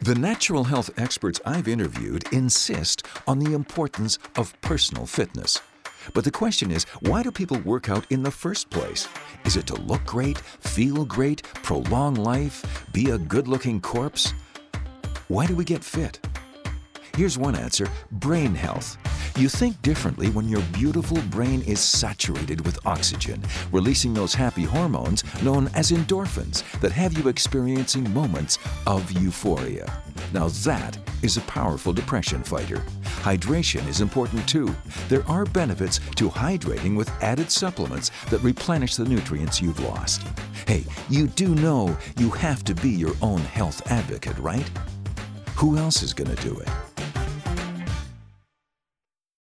The natural health experts I've interviewed insist on the importance of personal fitness. But the question is, why do people work out in the first place? Is it to look great, feel great, prolong life, be a good-looking corpse? Why do we get fit? Here's one answer: brain health. You think differently when your beautiful brain is saturated with oxygen, releasing those happy hormones known as endorphins that have you experiencing moments of euphoria. Now that is a powerful depression fighter. Hydration is important too. There are benefits to hydrating with added supplements that replenish the nutrients you've lost. Hey, you do know you have to be your own health advocate, right? Who else is going to do it?